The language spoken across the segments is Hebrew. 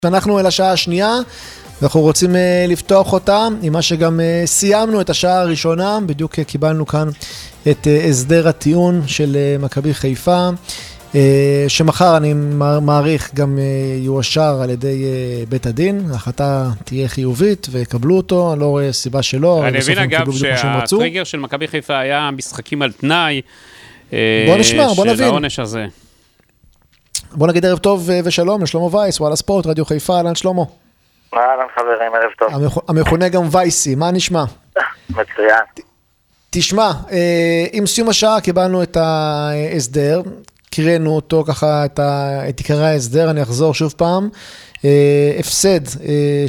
אנחנו אל השעה השנייה, ואנחנו רוצים לפתוח אותה, עם מה שגם סיימנו את השעה הראשונה, בדיוק קיבלנו כאן את הסדר הטיעון של מכבי חיפה, שמחר אני מעריך גם יאושר על ידי בית הדין, ההחלטה תהיה חיובית ויקבלו אותו, אני לא רואה סיבה שלא. אני מבין אגב שהטריגר של מכבי חיפה היה משחקים על תנאי, בוא נשמע, בוא נבין. של העונש הזה. בוא נגיד ערב טוב ושלום לשלמה וייס, וואלה ספורט, רדיו חיפה, אהלן שלמה. אהלן חברים, ערב טוב. המכונה גם וייסי, מה נשמע? מצוין. תשמע, עם סיום השעה קיבלנו את ההסדר, קראנו אותו ככה, את עיקרי ההסדר, אני אחזור שוב פעם, הפסד 3-0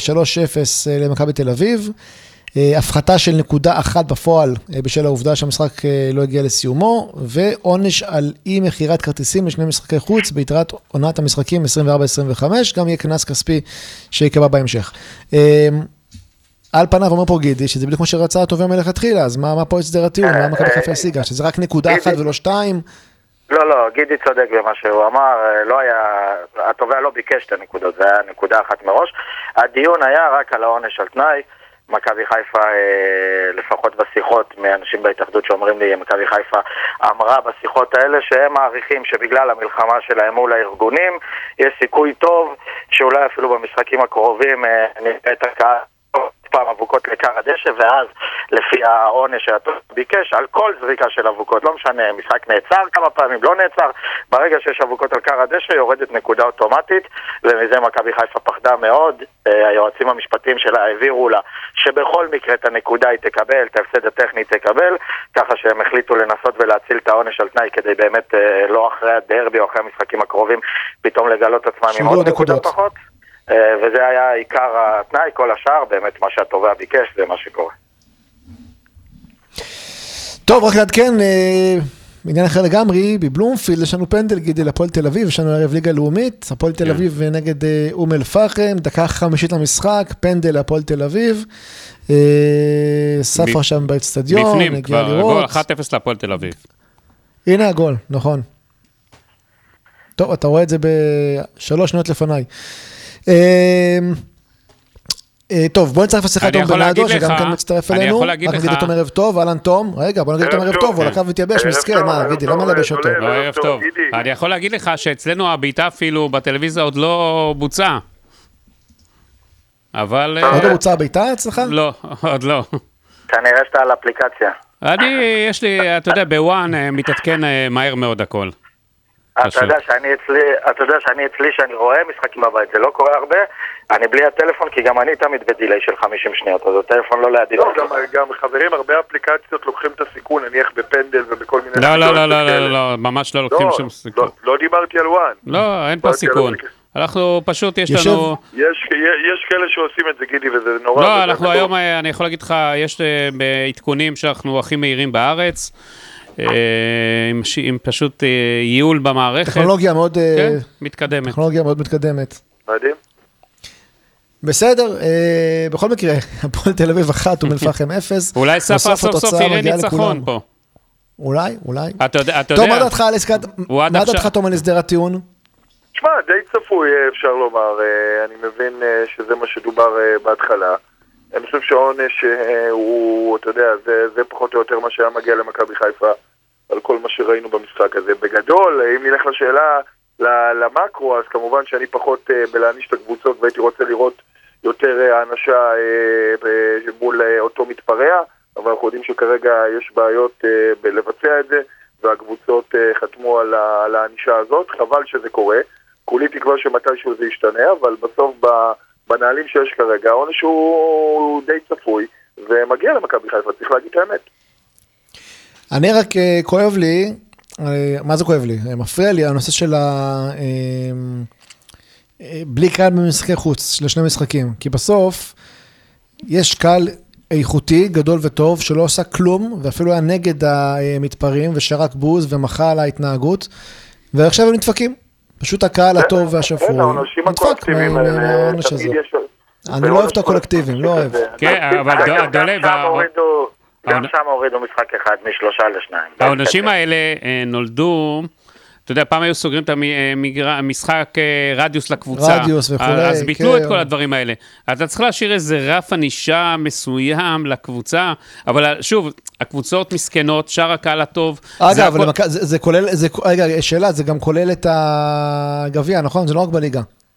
למכבי תל אביב, הפחתה של נקודה אחת בפועל בשל העובדה שהמשחק לא הגיע לסיומו, ועונש על אי מחירת כרטיסים לשני משחקי חוץ ביתרת עונת המשחקים 24-25, גם יהיה כנס כספי שיקבע בהמשך. על פניו אומר פה גידי, שזה בדיוק כמו שרצה הטובה מלכתחילה, אז מה פה הסדר הטיעון? מה מכבי חיפה השיגה? שזה רק נקודה אחת ולא שתיים? לא, גידי צודק במה שהוא אמר, לא היה, הטובה לא ביקש את הנקודות, זה היה נקודה אחת מראש. הדיון היה רק על העונש על תנאי, מכבי חיפה, לפחות בשיחות מאנשים בהתאחדות שאומרים לי, מכבי חיפה אמרה בשיחות האלה שהם מעריכים שבגלל המלחמה שלהם מול הארגונים, יש סיכוי טוב שאולי אפילו במשחקים הקרובים נראה את הקהל פעם אבוקות לקר הדשא, ואז לפי העונש שהטוב ביקש, על כל זריקה של אבוקות, לא משנה, משחק נעצר כמה פעמים, לא נעצר, ברגע שיש אבוקות על קר הדשא יורדת נקודה אוטומטית, ומזה מכבי חיפה פחדה מאוד, היועצים המשפטיים שלה העבירו לה שבכל מקרה את הנקודה היא תקבל, את ההפסד הטכני תקבל, ככה שהם החליטו לנסות ולהציל את העונש על תנאי, כדי באמת לא אחרי הדרבי או אחרי המשחקים הקרובים פתאום לגלות עצמם עם עוד נקודות פחות. וזה היה עיקר התנאי, כל השאר, באמת מה שהטובה ביקש, זה מה שקורה. טוב, רק לעדכן, בעניין אחר לגמרי, בבלומפילד יש לנו פנדל גידי לפועל תל אביב, יש לנו ערב ליגה לאומית, הפועל תל אביב נגד אום אל פחם, דקה 50 למשחק, פנדל לפועל תל אביב, ספר שם באצטדיון, בפנים כבר, גול 1-0 לפועל תל אביב. הנה הגול, נכון. טוב, אתה רואה את זה ב3 שניות לפניי. טוב, בוא נצטרף לשיחת תום בנאדו, שגם כן מצטרף אלינו. רק נגיד אותו מערב טוב, אלן תום. רגע, בוא נגיד אותו מערב טוב, הוא לקו מתייבש, מסכן, מה, גידי, למה לבש אותו? לא, ערב טוב. אני יכול להגיד לך שאצלנו הביתה אפילו בטלוויזיה עוד לא בוצע. אבל... עוד לא בוצע הביתה אצלך? לא, עוד לא. כנראה שאתה על אפליקציה. יש לי, אתה יודע, בוואן מתעדכן מהר מאוד הכל. אתה יודע שאני אצלי שאני רואה משחקים בבית, זה לא קורה הרבה, אני בלי הטלפון כי גם אני תמיד בדילי של 50 שניות, אז הטלפון לא לידי. גם חברים, הרבה אפליקציות לוקחים את הסיכון, נניח בפנדל ובכל מיני... לא, ממש לא לוקחים שום סיכון. לא דיברתי על וואן. לא, אין פה סיכון. אנחנו פשוט, יש לנו... יש כאלה שעושים את זה גידי וזה נורא... לא, אנחנו היום, אני יכול להגיד לך, יש בעדכונים שאנחנו הכי מהירים בארץ, עם פשוט ייעול במערכת. טכנולוגיה מאוד מתקדמת. טכנולוגיה מאוד מתקדמת. מדהים. בסדר, בכל מקרה, הפועל תל אביב 1 אום אל פחם 0. אולי סוף יראה ניצחון פה. אולי. אתה יודע. טוב, מה דעתך על עסקת, מה דעתך תום על הסדר הטיעון? תשמע, די צפוי אפשר לומר, אני מבין שזה מה שדובר בהתחלה. אני חושב שהעונש הוא, אתה יודע, זה פחות או יותר מה שהיה מגיע למכבי חיפה על כל מה שראינו במשחק הזה. בגדול, אם נלך לשאלה למקרו, אז כמובן שאני פחות בלהעניש את הקבוצות והייתי רוצה לראות יותר האנשה מול אותו מתפרע, אבל אנחנו יודעים שכרגע יש בעיות בלבצע את זה, והקבוצות חתמו על האנישה הזאת. חבל שזה קורה, כולי תקווה שמתישהו זה ישתנה, אבל בסוף בנהלים שיש כרגע, העונש הוא די צפוי, ומגיע למכבי חיפה, צריך להגיד את האמת. אני רק כואב לי, מה זה כואב לי? מפריע לי הנושא של בלי קהל במשחקי חוץ, לשני משחקים, כי בסוף יש קהל איכותי, גדול וטוב, שלא עושה כלום, ואפילו היה נגד המתפרעים, ושרק בוז ומחה על ההתנהגות, ועכשיו הם נדפקים. פשוט הקהל הטוב והשפוי, נדפק מהעונש הזה. אני לא אוהב את הקולקטיבים, לא אוהב. כן, אבל דולב... גם שם הורידו משחק אחד מ3 ל2. העונשים האלה נולדו אתה יודע, פעם היו סוגרים את המשחק רדיוס לקבוצה. רדיוס וכו'. אז ביטלו את כל הדברים האלה. אתה צריך להשאיר איזה רף ענישה מסוים לקבוצה, אבל שוב, הקבוצות מסכנות, שאר הקהל הטוב. אגב, זה כולל, רגע, שאלה, זה גם כולל את הגביע, נכון? זה לא רק בליגה.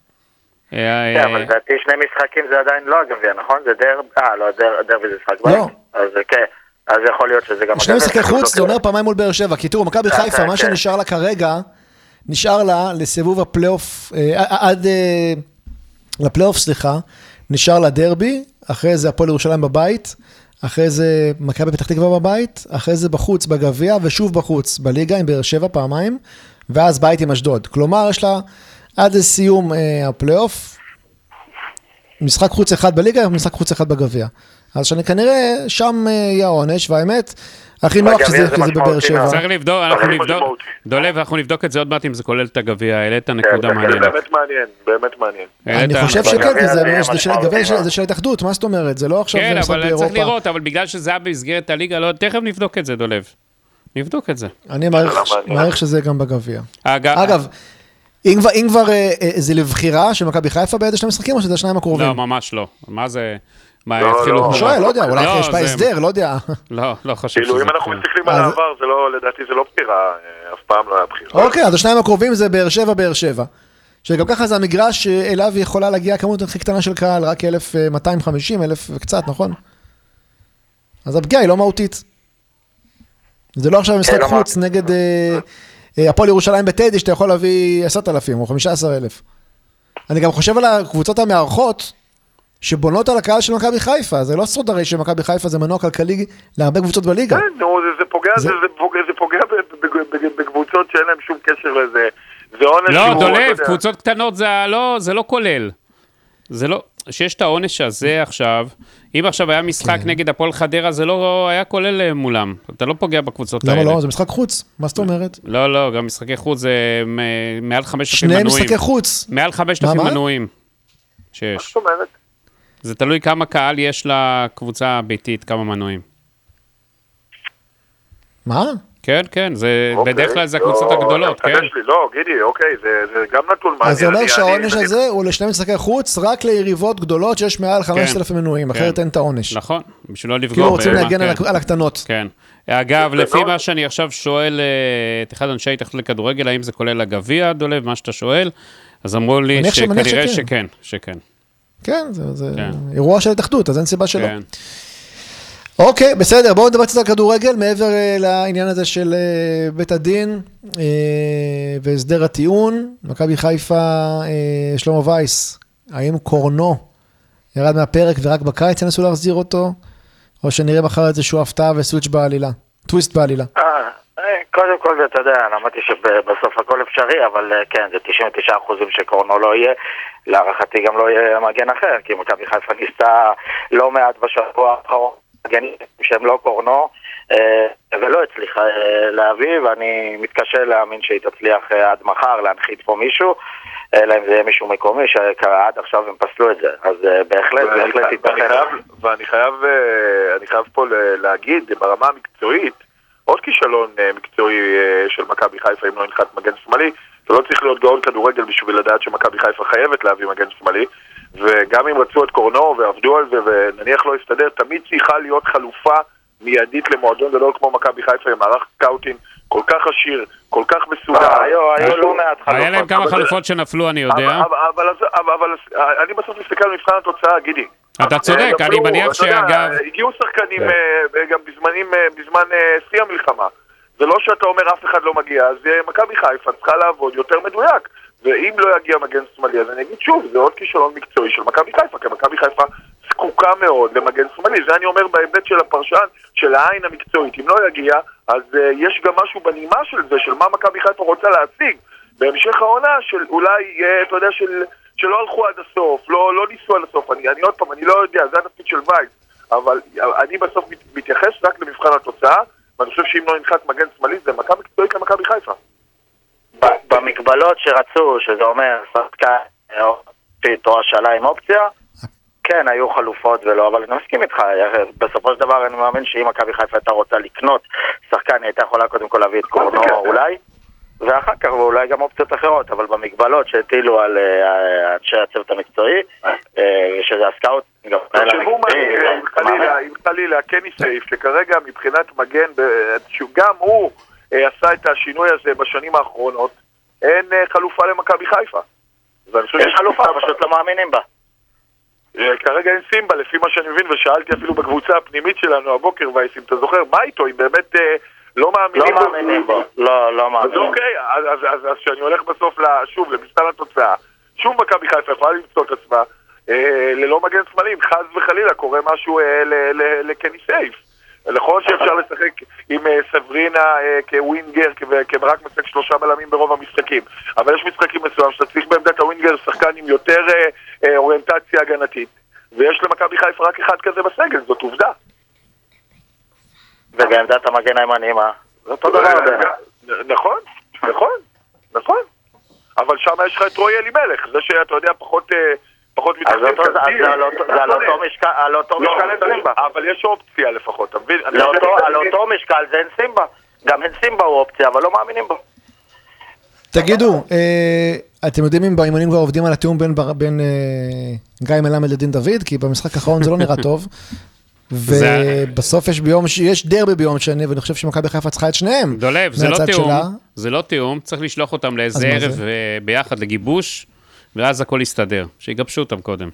כן, אבל לדעתי שני משחקים זה עדיין לא הגביע, נכון? זה דרבי זה משחק בית. אז כן. אז יכול להיות שזה גם... שני משחקי חוץ, זה אומר פעמיים מול באר שבע, כי תראו, מכבי חיפה, מה שנשאר לה כרגע, נשאר לה לסיבוב הפלייאוף, עד לפלייאוף, סליחה, נשאר לה דרבי, אחרי זה הפועל ירושלים בבית, אחרי זה מכבי פתח תקווה בבית, אחרי זה בחוץ בגביע, ושוב בחוץ בליגה עם באר שבע פעמיים, ואז בית עם אשדוד. כלומר, יש לה עד לסיום הפלייאוף, משחק חוץ אחד בליגה, ומשחק חוץ אחד בגביע. אז שאני כנראה שם יהיה העונש, והאמת, הכי נוח שזה בבאר שבע. צריך לבדוק, דולב, אנחנו נבדוק את זה עוד מעט אם זה כולל את הגביע, העלית נקודה מעניינת. באמת מעניין. אני חושב שכן, זה של ההתאחדות, מה זאת אומרת? זה לא עכשיו כן, משחק באירופה. אבל צריך לראות, אבל בגלל שזה היה במסגרת הליגה, תכף נבדוק את זה, דולב. נבדוק את זה. אני מעריך שזה גם בגביע. אגב, אם כבר זה לבחירה של מכבי חיפה באיזה שני משחקים, או שזה השניים הקרובים? לא, ממש לא. מה זה... אני שואל, לא יודע, אולי יש בה הסדר, לא יודע. לא חושב שזה... כאילו, אם אנחנו מסתכלים על העבר, לדעתי זה לא בחירה, אף פעם לא היה בחירה. אוקיי, אז השניים הקרובים זה באר שבע. שגם ככה זה המגרש שאליו יכולה להגיע כמות הכי קטנה של קהל, רק 1,250, 1,000 וקצת, נכון? אז הפגיעה היא לא מהותית. זה לא עכשיו משחק חוץ נגד הפועל ירושלים בטדי, שאתה יכול להביא 10,000 או 15,000. אני גם חושב על הקבוצות המארחות, שבונות על הקהל של מכבי חיפה, זה לא סוד הרי שמכבי חיפה זה מנוע כלכלי להרבה קבוצות בליגה. כן, זה פוגע בקבוצות שאין להם שום קשר לזה. לא, דולב, קבוצות קטנות זה לא כולל. זה לא, שיש את העונש הזה עכשיו, אם עכשיו היה משחק נגד הפועל חדרה, זה לא היה כולל מולם. אתה לא פוגע בקבוצות האלה. למה לא? זה משחק חוץ. מה זאת אומרת? לא, גם משחקי חוץ זה מעל 5,000 מנויים. שני משחקי חוץ. מעל 5,000 מנויים. שיש. מה זאת אומרת? זה תלוי כמה קהל יש לקבוצה הביתית, כמה מנויים. מה? כן, זה בדרך כלל זה הקבוצות הגדולות, כן? לא, גידי, אוקיי, זה גם נתון מעניין. אז זה אומר שהעונש הזה הוא לשני משחקי חוץ, רק ליריבות גדולות שיש מעל 5,000 מנויים, אחרת אין את העונש. נכון, בשביל לא לפגוע. כאילו רוצים להגן על הקטנות. כן. אגב, לפי מה שאני עכשיו שואל את אחד אנשי התאחדות לכדורגל, האם זה כולל הגביע, דולב, מה שאתה שואל, אז אמרו לי שכנראה שכן. כן, זה אירוע של התאחדות, אז אין סיבה שלא. אוקיי, בסדר, בואו נדבר קצת על כדורגל, מעבר לעניין הזה של בית הדין והסדר הטיעון. מכבי חיפה, שלמה וייס, האם קורנו ירד מהפרק ורק בקיץ ינסו להחזיר אותו, או שנראה מחר איזשהו הפתעה וסוויץ' בעלילה, טוויסט בעלילה? קודם כל, אתה יודע, למדתי שבסוף הכל אפשרי, אבל כן, זה 99% שקורנו לא יהיה. להערכתי גם לא יהיה מגן אחר, כי מכבי חיפה ניסתה לא מעט בשבוע האחרון מגנים שהם לא קורנו, ולא הצליחה להביא, ואני מתקשה להאמין שהיא תצליח עד מחר להנחית פה מישהו, אלא אם זה יהיה מישהו מקומי, שעד עכשיו הם פסלו את זה, אז בהחלט תתפתח. ואני חייב פה להגיד, ברמה המקצועית, עוד כישלון מקצועי של מכבי חיפה אם לא ינחת מגן שמאלי, זה לא צריך להיות גאון כדורגל בשביל לדעת שמכבי חיפה חייבת להביא מגן שמאלי, וגם אם רצו את קורנו ועבדו על זה ונניח לא יסתדר, תמיד צריכה להיות חלופה מיידית למועדון גדול כמו מכבי חיפה עם מערך סקאוטינג כל כך עשיר, כל כך מסודר. היו לא מעט חלופות. היה להם כמה חלופות שנפלו, אני יודע. אבל אני בסוף מסתכל על מבחן התוצאה, גידי. אתה צודק, אני מניח שאגב... הגיעו שחקנים גם בזמן שיא המלחמה. זה לא שאתה אומר אף אחד לא מגיע, אז מכבי חיפה צריכה לעבוד יותר מדויק. ואם לא יגיע מגן שמאלי, אז אני אגיד שוב, זה עוד כישלון מקצועי של מכבי חיפה, כי מכבי חיפה זקוקה מאוד למגן שמאלי. זה אני אומר בהיבט של הפרשן, של העין המקצועית. אם לא יגיע, אז יש גם משהו בנימה של זה, של מה מכבי חיפה רוצה להציג. בהמשך העונה של אולי, אתה יודע, שלא הלכו עד הסוף, לא ניסו עד הסוף. אני עוד פעם, אני לא יודע, זה התפקיד של וייס. אבל אני בסוף מתייחס רק למבחן התוצאה, ואני חושב שאם לא ינחת מגן שמאלי, זה מכבי מקצועית למכבי חיפה. במגבלות שרצו, שזה אומר שחקן או השאלה עם אופציה, כן, היו חלופות ולא, אבל אני מסכים איתך, בסופו של דבר אני מאמין שאם מכבי חיפה הייתה רוצה לקנות שחקן, היא הייתה יכולה קודם כל להביא את קורנו אולי, ואחר כך ואולי גם אופציות אחרות, אבל במגבלות שהטילו על אנשי הצוות המקצועי, שזה הסקאוט, תחשבו מה, אם חלילה, קני סייף, שכרגע מבחינת מגן, שגם הוא עשה את השינוי הזה בשנים האחרונות, אין חלופה למכבי חיפה. יש חלופה, פשוט לא מאמינים בה. כרגע אין סימבה, לפי מה שאני מבין, ושאלתי אפילו בקבוצה הפנימית שלנו הבוקר, וייסים, אתה זוכר, מה איתו? אם באמת לא מאמינים בו. לא מאמינים. אז אוקיי, אז שאני הולך בסוף שוב למספר התוצאה, שוב מכבי חיפה יכולה למצוא את עצמה, ללא מגן שמאלי, חס וחלילה קורה משהו לקני סייף. נכון שאפשר לשחק עם סברינה כווינגר, כברק משחק 3 בלמים ברוב המשחקים, אבל יש משחקים מסוים שאתה צריך בעמדת הווינגר שחקן עם יותר אוריינטציה הגנתית, ויש למכבי חיפה רק אחד כזה בסגל, זאת עובדה. ובעמדת המגן הימני, מה? זה אותו דבר. נכון. אבל שם יש לך את רועי אלימלך, זה שאתה יודע פחות מתחתים כרטיל. זה על אותו משקל אין סימבה. אבל יש אופציה לפחות, אתה מבין? על אותו משקל זה אין סימבה. גם אין סימבה הוא אופציה, אבל לא מאמינים בו. תגידו, אתם יודעים אם באימונים כבר עובדים על התיאום בין גיא מלמד לדין דוד? כי במשחק האחרון זה לא נראה טוב. ובסוף יש דרבי ביום שני, ואני חושב שמכבי חיפה צריכה את שניהם. דולב, זה לא תיאום, צריך לשלוח אותם לאיזה ערב ביחד לגיבוש, ואז הכל יסתדר, שיגבשו אותם קודם.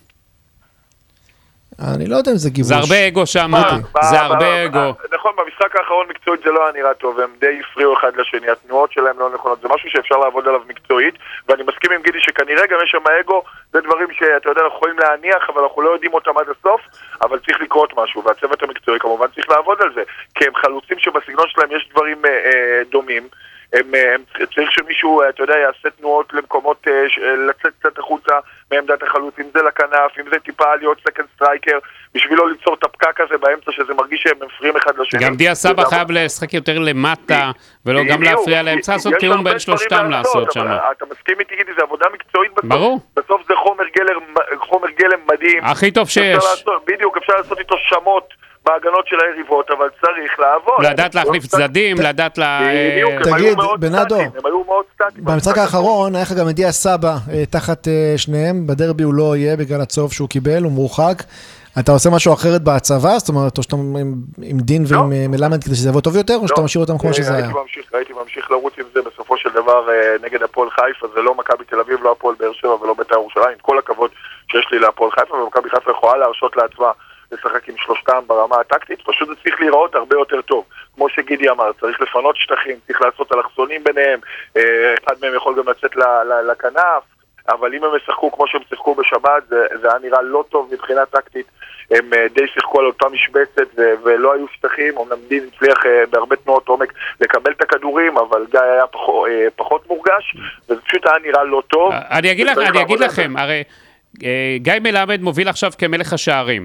אני לא יודע אם זה גיבוש. זה הרבה אגו שם, זה הרבה אגו. נכון, במשחק האחרון מקצועית זה לא היה נראה טוב, הם די הפריעו אחד לשני, התנועות שלהם לא נכונות, זה משהו שאפשר לעבוד עליו מקצועית, ואני מסכים עם גידי שכנראה גם יש שם אגו, זה דברים שאתה יודע, אנחנו יכולים להניח, אבל אנחנו לא יודעים אותם עד הסוף, אבל צריך לקרות משהו, והצוות המקצועי כמובן צריך לעבוד על זה, כי הם חלוצים שבסגנון שלהם יש דברים דומים, צריך שמישהו, אתה יודע, יעשה תנועות למקומות, לצאת קצת החוצה מעמדת החלוץ, אם זה לכנף, אם זה טיפה להיות סקנד סטרייקר, בשביל לא ליצור את הפקק הזה באמצע, שזה מרגיש שהם מפריעים אחד לשני. גם דיה סבא חייב לשחק יותר למטה, ולא גם להפריע להם, צריך לעשות תיאום בין שלושתם לעשות שם. אתה מסכים איתי, גידי, זה עבודה מקצועית בסוף. ברור. בסוף זה חומר גלם מדהים. הכי טוב שיש. בדיוק, אפשר לעשות איתו שמות בהגנות של היריבות, אבל צריך לעבוד. לדעת להחליף צדדים, לדעת תגיד, בנאדו, במשחק האחרון היה לך גם דיה סבא תחת שניהם, בדרבי הוא לא יהיה בגלל הצהוב שהוא קיבל, הוא מורחק. אתה עושה משהו אחרת בהצבה? זאת אומרת, או שאתה עם דין ועם מלמד כדי שזה יבוא טוב יותר, או שאתה משאיר אותם כמו שזה היה? הייתי ממשיך לרוץ עם זה בסופו של דבר נגד הפועל חיפה, זה לא מכבי תל אביב, לא הפועל באר שבע ולא בית"ר ירושלים, עם כל הכבוד שיש לי להפועל חיפה, ומכבי חיפה יכולה להרשות לעצמה לשחק עם שלושתם ברמה הטקטית, פשוט זה צריך להיראות הרבה יותר טוב. כמו שגידי אמר, צריך לפנות שטחים, צריך לעשות אלכסונים ביניהם, אחד מהם יכול גם לצאת לכנף, אבל אם הם ישחקו כמו שהם שיחקו בשבת, זה היה נראה לא טוב מבחינה טקטית, הם די שיחקו על אותה משבצת ולא היו שטחים, אומנם דין הצליח בהרבה תנועות עומק לקבל את הכדורים, אבל גיא היה פחות מורגש, וזה פשוט היה נראה לא טוב. אני אגיד לכם, הרי גיא מלמד מוביל עכשיו כמלך השערים.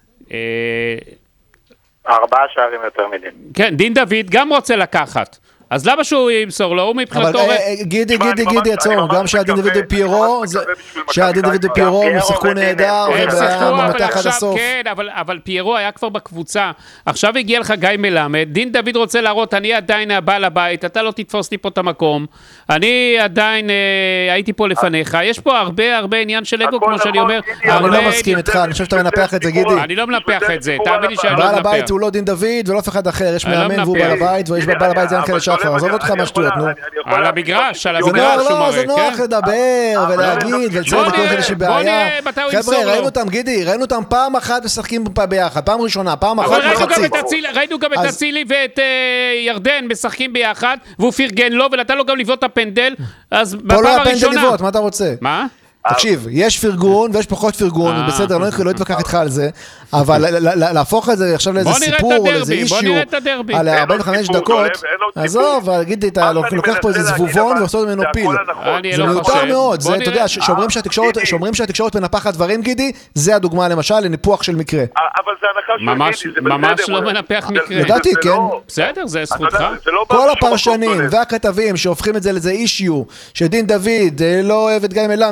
4 שערים יותר מדין. כן, דין דוד גם רוצה לקחת. אז למה שהוא ימסור לו? הוא מבחינתו... אבל גידי עצור, גם שהדין דוד ופיירו הם שיחקו נהדר, ובמתח עד הסוף. כן, אבל פיירו היה כבר בקבוצה. עכשיו הגיע לך גיא מלמד, דין דוד רוצה להראות, אני עדיין הבעל הבית, אתה לא תתפוס לי פה את המקום, אני עדיין הייתי פה לפניך, יש פה הרבה עניין של אגו, כמו שאני אומר. אני לא מסכים איתך, אני חושב שאתה מנפח את זה, גידי. אני לא מנפח את זה, תאמין לי שאני לא מנפח. בעל הבית הוא לא דין דוד ולא אף אחד אחר, יש מאמן והוא בעל הבית, ויש בעל הבית זה כאלה שחר, עזוב אותך מהשטויות, נו. על המגרש, על המגרש. לא, זה נוח לדבר ולהגיד ולציין לכל איזושהי בעיה. חבר'ה, ראינו אותם, גידי, ראינו אותם פעם אחת משחקים ביחד, פעם ראשונה, פעם אחת מחצית. ראינו גם את אצילי ואת ירדן משחקים ביחד, והוא פרגן לו ונתן לו גם לבעוט את הפנדל, אז בפעם הראשונה... פה לא הפנדל לבעוט, מה אתה רוצה? מה? תקשיב, יש פרגון ויש פחות פרגון, בסדר, לא אתווכח איתך על זה, אבל להפוך את זה עכשיו לאיזה סיפור, לאיזה אישיו, על 45 דקות, עזוב, להגיד, אתה לוקח פה איזה זבובון ועושה ממנו פיל. זה מיותר מאוד, אתה יודע, שאומרים שהתקשורת מנפחת דברים, גידי, זה הדוגמה למשל לניפוח של מקרה. אבל זה הנחה של גידי, ממש לא מנפח מקרה. לדעתי, כן. בסדר, זה זכותך. כל הפרשנים והכתבים שהופכים את זה לאיזה אישיו, שדין דוד לא אוהב את גיא מלמד,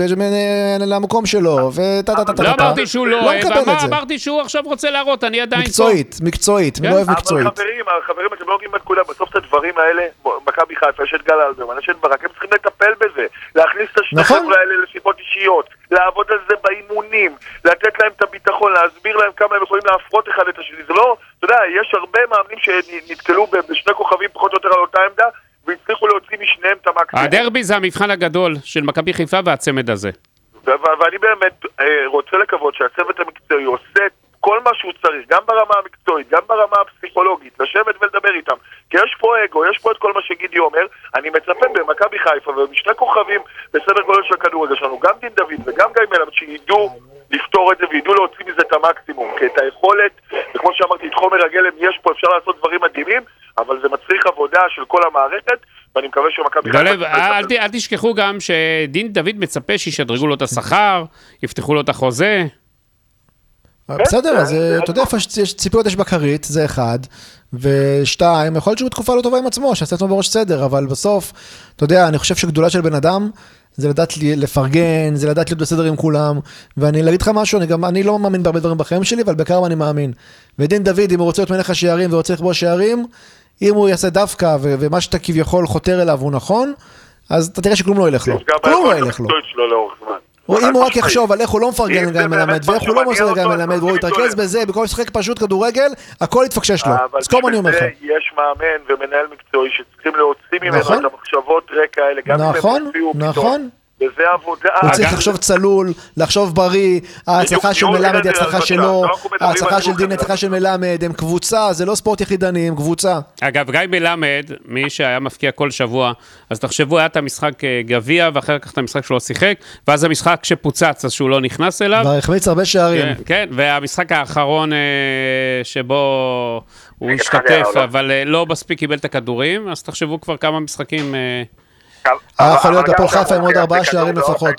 למקום שלו, לא אמרתי שהוא לא אוהב, מקבל את זה. אמרתי שהוא עכשיו רוצה להראות, אני עדיין פה. מקצועית, מי לא אוהב מקצועית. אבל חברים, אתם לא נוגעים בנקודה, בסוף את הדברים האלה, מכבי חיפה, יש את גל אלברמן, יש את ברק, הם צריכים לטפל בזה, להכניס את השני חבר'ה האלה לשיחות אישיות, לעבוד על זה באימונים, לתת להם את הביטחון, להסביר להם כמה הם יכולים להפרות אחד את השני. זה לא, אתה יודע, יש הרבה מאמנים שנתקלו בשני כוכבים פחות או יותר על אותה עמדה, והצליחו להוציא משניהם את המקסימום. הדרבי זה המבחן הגדול של מכבי חיפה והצמד הזה. ואני באמת רוצה לקוות שהצוות המקצועי עושה כל מה שהוא צריך, גם ברמה המקצועית, גם ברמה הפסיכולוגית, לשבת ולדבר איתם. כי יש פה אגו, יש פה את כל מה שגידי אומר. אני מצפה במכבי חיפה ובשני כוכבים בסדר גודל של הכדורגל שלנו, גם דין דוד וגם גיא מלמד, שידעו לפתור את זה וידעו להוציא מזה את המקסימום. כי את היכולת, וכמו שאמרתי, את חומר הגלם יש פה, אפשר לעשות דברים מדהימים, אבל זה מצריך עבודה של כל המערכת, ואני מקווה שמכבי חיפה... אל תשכחו גם שדין דוד מצפה שישדרגו לו את השכר, יפתחו לו את החוזה. בסדר, אז אתה יודע, ציפיות יש בכרית, זה אחד, ושתיים, יכול להיות שהוא בתקופה לא טובה עם עצמו, שעשה עצמו בראש סדר, אבל בסוף, אתה יודע, אני חושב שגדולה של בן אדם, זה לדעת לפרגן, זה לדעת להיות בסדר עם כולם, ואני להגיד לך משהו, אני לא מאמין בהרבה דברים בחיים שלי, אבל בעיקר אני מאמין. ודין דוד, אם הוא רוצה להיות מלך השערים ורוצה לכבוש שערים, אם הוא יעשה דווקא, ומה שאתה כביכול חותר אליו הוא נכון, אז אתה תראה שכלום לא ילך לו. כלום לא ילך לו. אם הוא רק יחשוב על איך הוא לא מפרגן גיא מלמד, ואיך הוא לא מוסר גיא מלמד, והוא יתרכז בזה, בכל שחק פשוט כדורגל, הכל יתפקשש לו. אז כל מה אני אומר לך. יש מאמן ומנהל מקצועי שצריכים להוציא ממנו את המחשבות רקע האלה, גם אם הם הופיעו פתאום. וזה עבודה. הוא צריך לחשוב צלול, לחשוב בריא, ההצלחה של מלמד היא הצלחה שלו, ההצלחה של דין היא הצלחה של מלמד, הם קבוצה, זה לא ספורט יחידני, הם קבוצה. אגב, גיא מלמד, מי שהיה מפקיע כל שבוע, אז תחשבו, היה את המשחק גביע, ואחר כך את המשחק שלו שיחק, ואז המשחק שפוצץ, אז שהוא לא נכנס אליו. והחמיץ הרבה שערים. כן, והמשחק האחרון שבו הוא השתתף, אבל לא מספיק קיבל את הכדורים, אז תחשבו כבר כמה משחקים... יכול להיות הפועל חיפה עם עוד 4 שערים לפחות.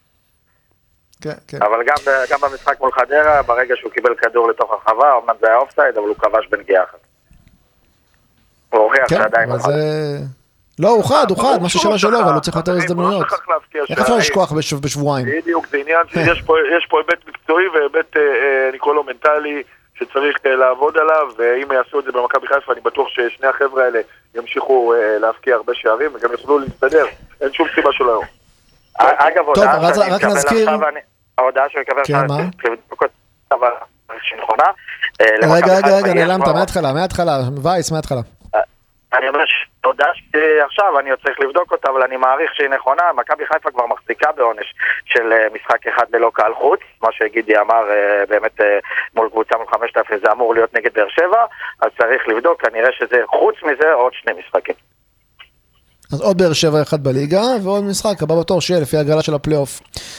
אבל גם במשחק מול חדרה, ברגע שהוא קיבל כדור לתוך הרחבה, אומנם זה היה אופסייד, אבל הוא כבש בנגיעה אחת. הוא הוכיח שעדיין הוא חד. לא, הוא חד, משהו שלו, אבל הוא צריך יותר הזדמנויות. איך אפשר לשכוח בשבועיים? בדיוק, זה עניין שיש פה היבט מקצועי והיבט, אני קורא לו מנטלי, שצריך לעבוד עליו, ואם יעשו את זה במכבי חיפה, אני בטוח ששני החבר'ה האלה ימשיכו להפקיע הרבה שערים, וגם יוכלו להסתדר. אין שום סיבה שלא. אגב, רק נזכיר... ההודעה שהוא יקבל כן, מה? אבל שנכונה. רגע, נעלמת, מההתחלה, וייס, מההתחלה. אני אומר שהודעה שעכשיו אני צריך לבדוק אותה, אבל אני מעריך שהיא נכונה. מכבי חיפה כבר מחזיקה בעונש של משחק אחד ללא קהל חוץ, מה שגידי אמר באמת מול קבוצה מול 5,000, זה אמור להיות נגד באר שבע, אז צריך לבדוק, כנראה שזה חוץ מזה עוד 2 משחקים. אז עוד באר שבע אחד בליגה, ועוד משחק, הבא בתור שיהיה לפי הגרלה של הפלייאוף.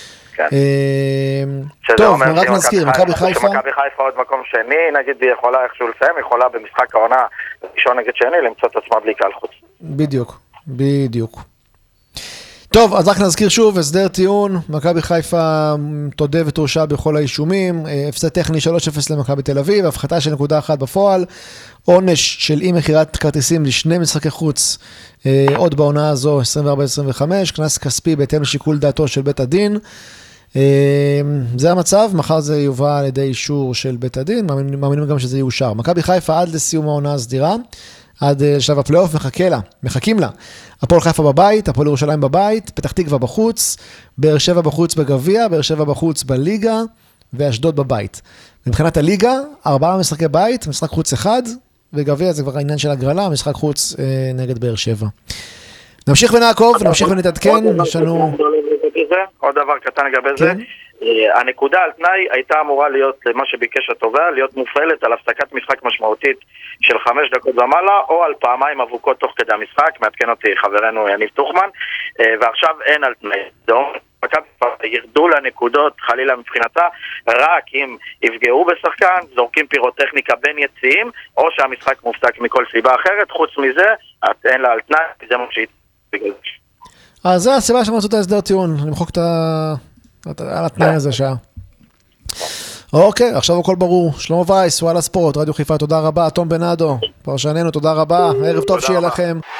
טוב, רק נזכיר, מכבי חיפה עוד מקום שני, נגיד היא יכולה איכשהו לסיים, יכולה במשחק העונה ראשון נגד שני למצוא את עצמה בלי קהל חוץ. בדיוק. טוב, אז רק נזכיר שוב, הסדר טיעון, מכבי חיפה תודה ותורשע בכל האישומים, הפסד טכני 3-0 למכבי תל אביב, הפחתה של 1.1 בפועל, עונש של אי מכירת כרטיסים לשני משחקי חוץ, עוד בעונה הזו 24-25, כנס כספי בהתאם לשיקול דעתו של בית הדין. זה המצב, מחר זה יובא על ידי אישור של בית הדין, מאמינים גם שזה יאושר. מכבי חיפה עד לסיום העונה הסדירה, עד שלב הפלייאוף מחכים לה. הפועל חיפה בבית, הפועל ירושלים בבית, פתח תקווה בחוץ, באר שבע בחוץ בגביע, באר שבע בחוץ בליגה, ואשדוד בבית. מבחינת הליגה, 4 משחקי בית, משחק חוץ 1, וגביע זה כבר העניין של הגרלה, משחק חוץ נגד באר שבע. נמשיך ונעקוב, נמשיך ונתעדכן, יש לנו... עוד דבר קטן לגבי זה, הנקודה על תנאי הייתה אמורה להיות, למה שביקש התובע, להיות מופעלת על הפסקת משחק משמעותית של 5 דקות ומעלה, או על פעמיים אבוקות תוך כדי המשחק, מעדכן אותי חברנו יניב תוכמן, ועכשיו אין על תנאי. ירדו לנקודות חלילה מבחינתה, רק אם יפגעו בשחקן, זורקים פירוטכניקה בין יציאים, או שהמשחק מופסק מכל סיבה אחרת, חוץ מזה, אין לה על תנאי, זה מושית בגלל זה. אז זה הסיבה שמצאו את ההסדר טיעון, למחוק על התנאי הזה שעה. אוקיי, עכשיו הכל ברור. שלמה וייס, וואלה ספורט, רדיו חיפה, תודה רבה. תום בנאדו, פרשננו, תודה רבה. ערב טוב שיהיה לכם.